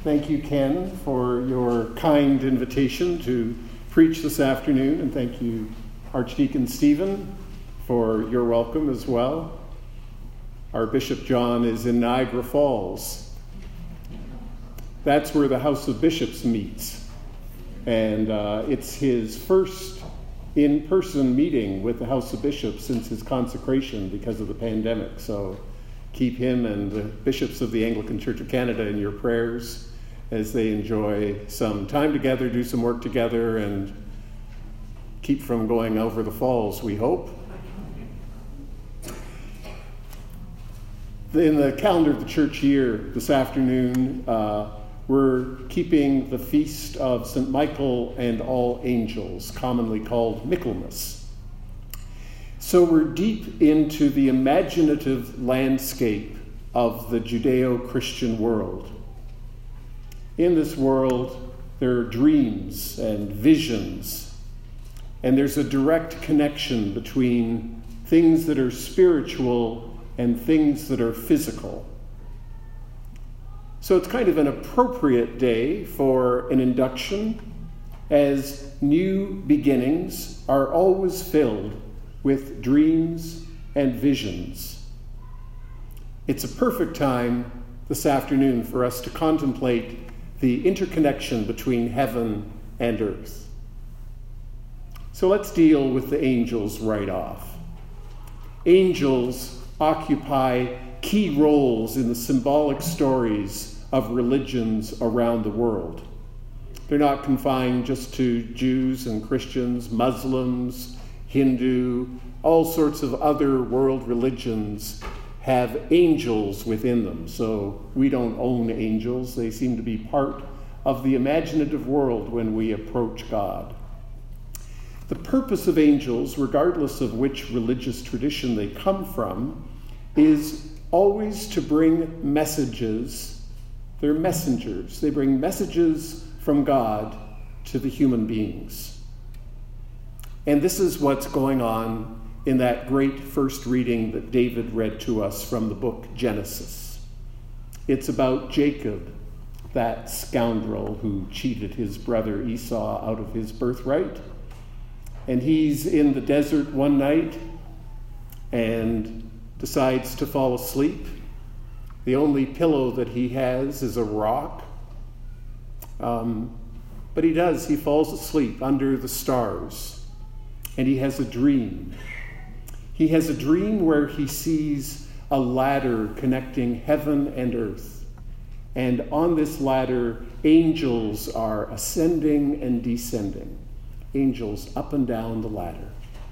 Thank you, Ken, for your kind invitation to preach this afternoon, and thank you, Archdeacon Stephen, for your welcome as well. Our Bishop John is in Niagara Falls. That's where the House of Bishops meets, and it's his first in-person meeting with the House of Bishops since his consecration because of the pandemic. So keep him and the bishops of the Anglican Church of Canada in your prayers as they enjoy some time together, do some work together, and keep from going over the falls, we hope. In the calendar of the church year this afternoon, we're keeping the feast of St. Michael and all angels, commonly called Michaelmas. So we're deep into the imaginative landscape of the Judeo-Christian world. In this world, there are dreams and visions, and there's a direct connection between things that are spiritual and things that are physical. So it's kind of an appropriate day for an induction, as new beginnings are always filled with dreams and visions. It's a perfect time this afternoon for us to contemplate the interconnection between heaven and earth. So let's deal with the angels right off. Angels occupy key roles in the symbolic stories of religions around the world. They're not confined just to Jews and Christians, Muslims, Hindu, all sorts of other world religions have angels within them. So we don't own angels. They seem to be part of the imaginative world when we approach God. The purpose of angels, regardless of which religious tradition they come from, is always to bring messages. They're messengers. They bring messages from God to the human beings. And this is what's going on in that great first reading that David read to us from the book Genesis. It's about Jacob, that scoundrel who cheated his brother Esau out of his birthright. And he's in the desert one night and decides to fall asleep. The only pillow that he has is a rock. But he falls asleep under the stars. And he has a dream. He has a dream where he sees a ladder connecting heaven and earth. And on this ladder, angels are ascending and descending. Angels up and down the ladder.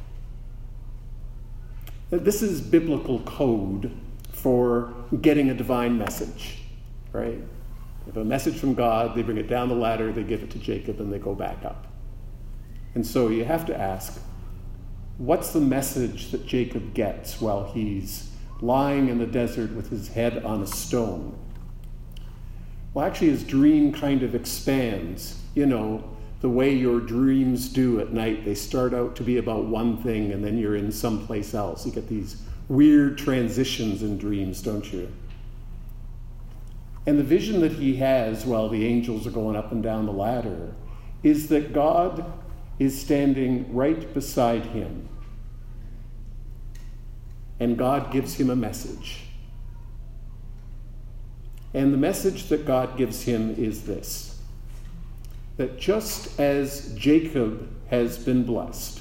This is biblical code for getting a divine message, right? If a message from God, they bring it down the ladder, they give it to Jacob, and they go back up. And so you have to ask, what's the message that Jacob gets while he's lying in the desert with his head on a stone? Well, actually, his dream kind of expands. You know, the way your dreams do at night. They start out to be about one thing, and then you're in someplace else. You get these weird transitions in dreams, don't you? And the vision that he has while the angels are going up and down the ladder is that God is standing right beside him. And God gives him a message. And the message that God gives him is this: that just as Jacob has been blessed,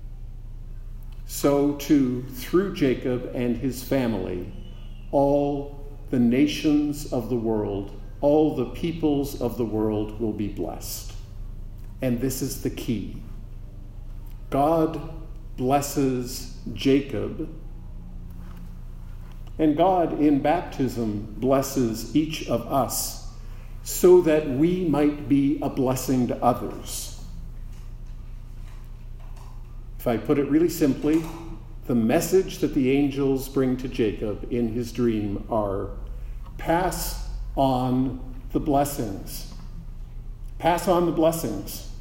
so too, through Jacob and his family, all the nations of the world, all the peoples of the world will be blessed. And this is the key. God blesses Jacob, and God in baptism blesses each of us so that we might be a blessing to others. If I put it really simply, the message that the angels bring to Jacob in his dream are, pass on the blessings. Pass on the blessings.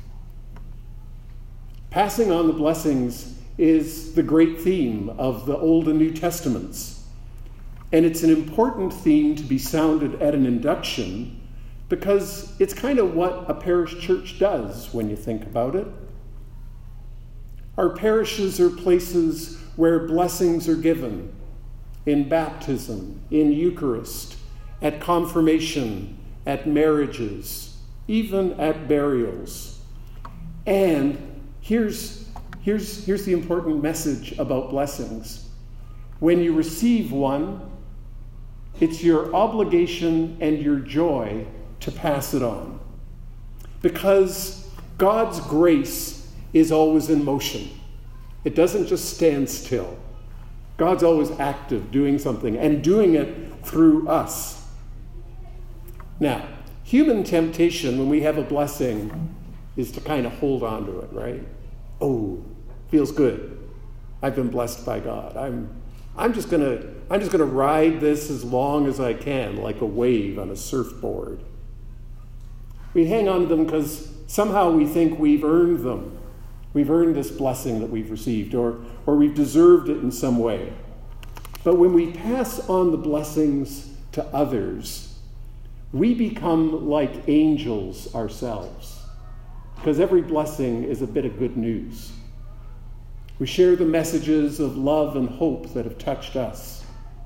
Passing on the blessings is the great theme of the Old and New Testaments. And it's an important theme to be sounded at an induction because it's kind of what a parish church does when you think about it. Our parishes are places where blessings are given in baptism, in Eucharist, at confirmation, at marriages, even at burials. And here's the important message about blessings. When you receive one, it's your obligation and your joy to pass it on. Because God's grace is always in motion. It doesn't just stand still. God's always active, doing something, and doing it through us. Now, human temptation when we have a blessing is to kind of hold on to it, right? Oh, feels good. I've been blessed by God. I'm just gonna ride this as long as I can, like a wave on a surfboard. We hang on to them because somehow we think we've earned them. We've earned this blessing that we've received, or we've deserved it in some way. But when we pass on the blessings to others, we become like angels ourselves, because every blessing is a bit of good news. We share the messages of love and hope that have touched us.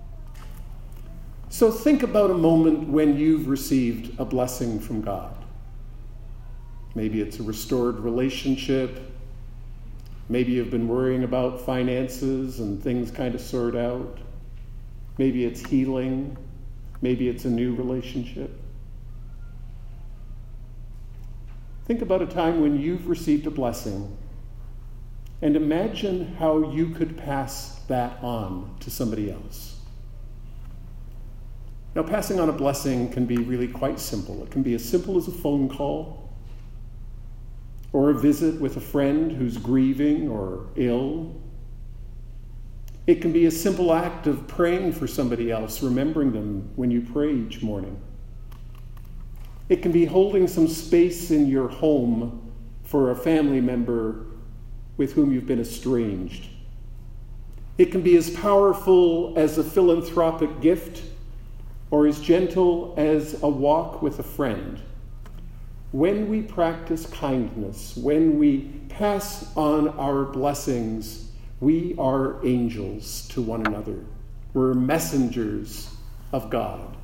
So think about a moment when you've received a blessing from God. Maybe it's a restored relationship. Maybe you've been worrying about finances and things kind of sort out. Maybe it's healing. Maybe it's a new relationship. Think about a time when you've received a blessing and imagine how you could pass that on to somebody else. Now, passing on a blessing can be really quite simple. It can be as simple as a phone call, or a visit with a friend who's grieving or ill. It can be a simple act of praying for somebody else, remembering them when you pray each morning. It can be holding some space in your home for a family member with whom you've been estranged. It can be as powerful as a philanthropic gift or as gentle as a walk with a friend. When we practice kindness, when we pass on our blessings, we are angels to one another. We're messengers of God.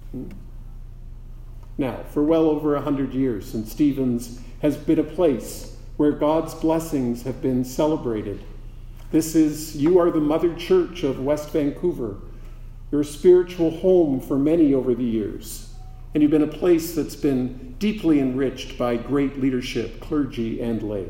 Now, for well over 100 years, St. Stephen's has been a place where God's blessings have been celebrated. You are the mother church of West Vancouver, your spiritual home for many over the years. And you've been a place that's been deeply enriched by great leadership, clergy and lay.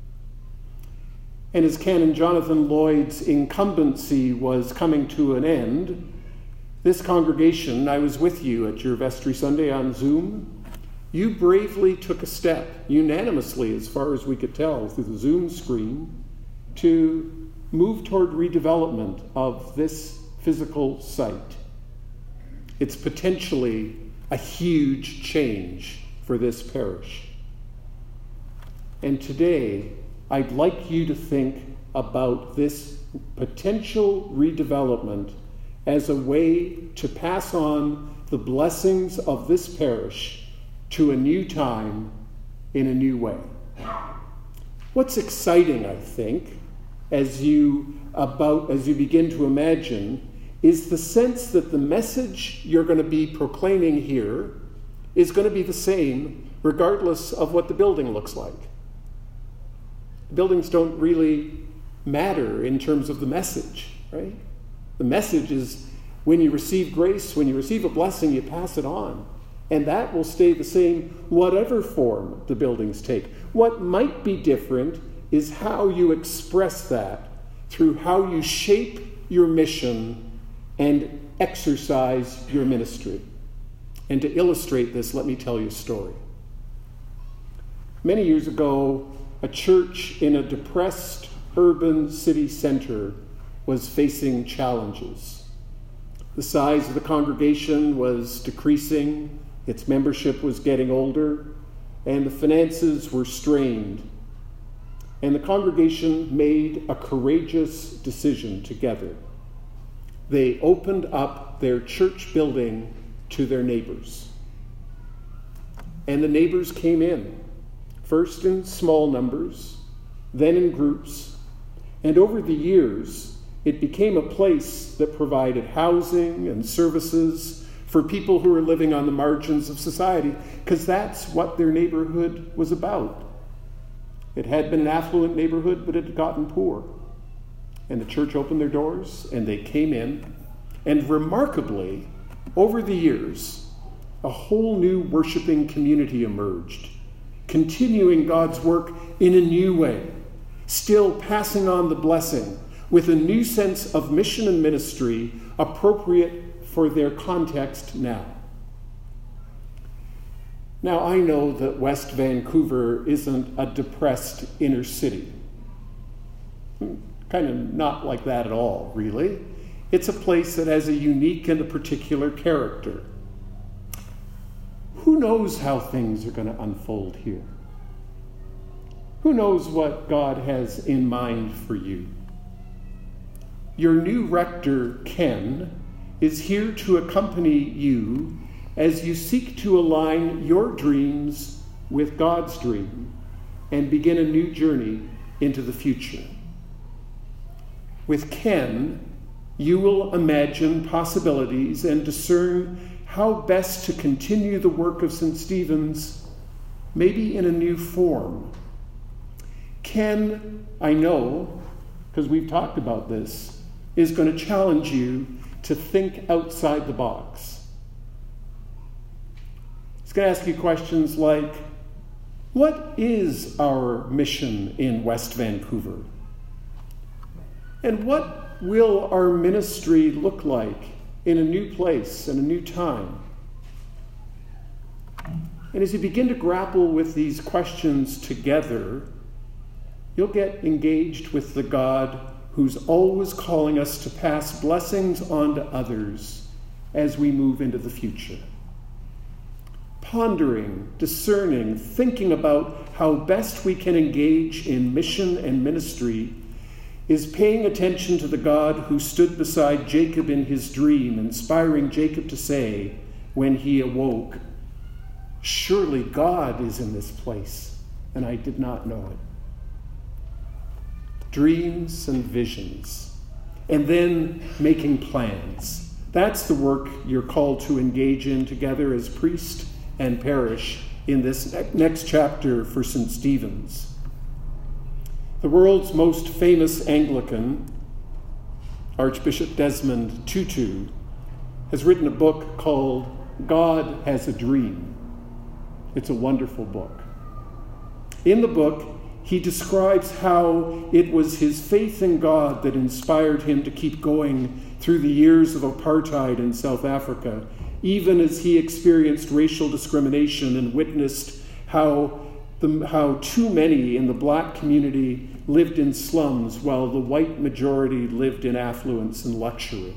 And as Canon Jonathan Lloyd's incumbency was coming to an end, this congregation, I was with you at your Vestry Sunday on Zoom, you bravely took a step, unanimously as far as we could tell through the Zoom screen, to move toward redevelopment of this physical site. It's potentially a huge change for this parish. And today, I'd like you to think about this potential redevelopment as a way to pass on the blessings of this parish to a new time in a new way. What's exciting, I think, as you begin to imagine, is the sense that the message you're going to be proclaiming here is going to be the same regardless of what the building looks like. Buildings don't really matter in terms of the message, right? The message is when you receive grace, when you receive a blessing, you pass it on. And that will stay the same whatever form the buildings take. What might be different is how you express that through how you shape your mission and exercise your ministry. And to illustrate this, let me tell you a story. Many years ago, a church in a depressed urban city center was facing challenges. The size of the congregation was decreasing, its membership was getting older, and the finances were strained. And the congregation made a courageous decision together. They opened up their church building to their neighbors. and the neighbors came in, first in small numbers, then in groups, and over the years, it became a place that provided housing and services for people who were living on the margins of society, because that's what their neighborhood was about. It had been an affluent neighborhood, but it had gotten poor. And the church opened their doors, and they came in. And remarkably, over the years, a whole new worshiping community emerged, continuing God's work in a new way, still passing on the blessing with a new sense of mission and ministry appropriate for their context now. Now, I know that West Vancouver isn't a depressed inner city. Kind of not like that at all, really. It's a place that has a unique and a particular character. Who knows how things are going to unfold here? Who knows what God has in mind for you? Your new rector, Ken, is here to accompany you as you seek to align your dreams with God's dream and begin a new journey into the future. With Ken, you will imagine possibilities and discern how best to continue the work of St. Stephen's, maybe in a new form. Ken, I know, because we've talked about this, is going to challenge you to think outside the box. He's going to ask you questions like, what is our mission in West Vancouver? And what will our ministry look like in a new place and a new time? And as you begin to grapple with these questions together, you'll get engaged with the God who's always calling us to pass blessings on to others as we move into the future. Pondering, discerning, thinking about how best we can engage in mission and ministry is paying attention to the God who stood beside Jacob in his dream, inspiring Jacob to say, when he awoke, "Surely God is in this place, and I did not know it." Dreams and visions, and then making plans. That's the work you're called to engage in together as priest and parish in this next chapter for St. Stephen's. The world's most famous Anglican, Archbishop Desmond Tutu, has written a book called God Has a Dream. It's a wonderful book. In the book, he describes how it was his faith in God that inspired him to keep going through the years of apartheid in South Africa, even as he experienced racial discrimination and witnessed how too many in the black community lived in slums while the white majority lived in affluence and luxury.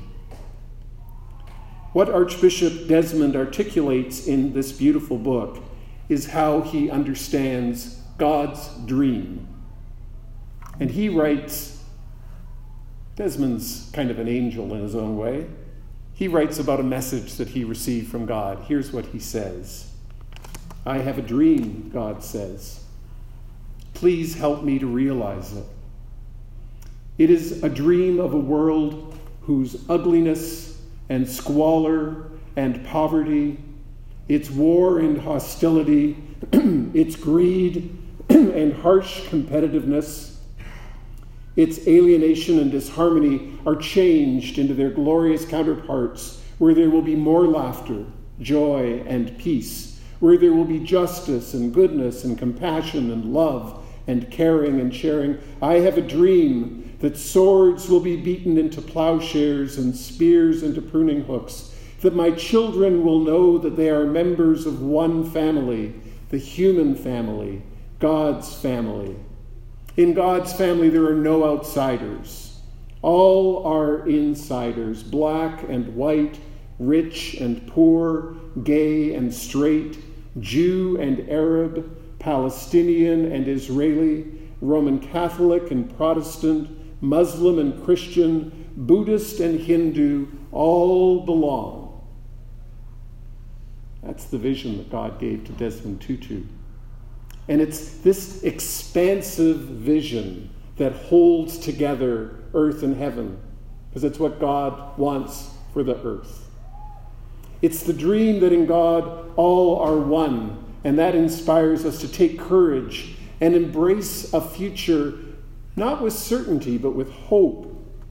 What Archbishop Desmond articulates in this beautiful book is how he understands God's dream. And he writes, Desmond's kind of an angel in his own way. He writes about a message that he received from God. Here's what he says. "I have a dream," God says. "Please help me to realize it. It is a dream of a world whose ugliness and squalor and poverty, its war and hostility, its greed and harsh competitiveness, its alienation and disharmony are changed into their glorious counterparts, where there will be more laughter, joy, and peace, where there will be justice and goodness and compassion and love and caring and sharing. I have a dream that swords will be beaten into plowshares and spears into pruning hooks, that my children will know that they are members of one family, the human family, God's family. In God's family, there are no outsiders. All are insiders, black and white, rich and poor, gay and straight, Jew and Arab, Palestinian and Israeli, Roman Catholic and Protestant, Muslim and Christian, Buddhist and Hindu, all belong. That's the vision that God gave to Desmond Tutu. And it's this expansive vision that holds together earth and heaven, because it's what God wants for the earth. It's the dream that in God all are one, and that inspires us to take courage and embrace a future not with certainty, but with hope.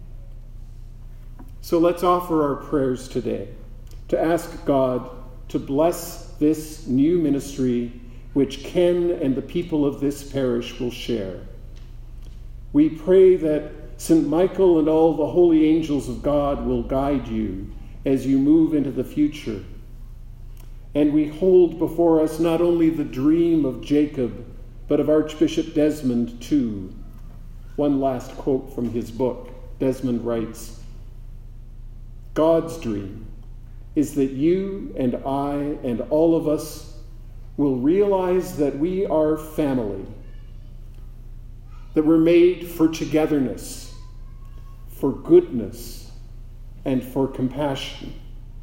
So let's offer our prayers today to ask God to bless this new ministry which Ken and the people of this parish will share. We pray that St. Michael and all the holy angels of God will guide you as you move into the future. And we hold before us not only the dream of Jacob, but of Archbishop Desmond too. One last quote from his book. Desmond writes, "God's dream is that you and I and all of us will realize that we are family, that we're made for togetherness, for goodness, and for compassion."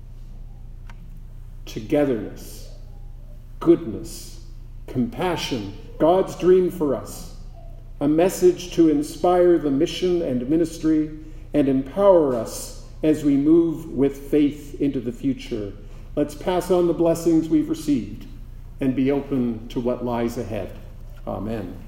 Togetherness, goodness, compassion, God's dream for us, a message to inspire the mission and ministry and empower us as we move with faith into the future. Let's pass on the blessings we've received and be open to what lies ahead. Amen.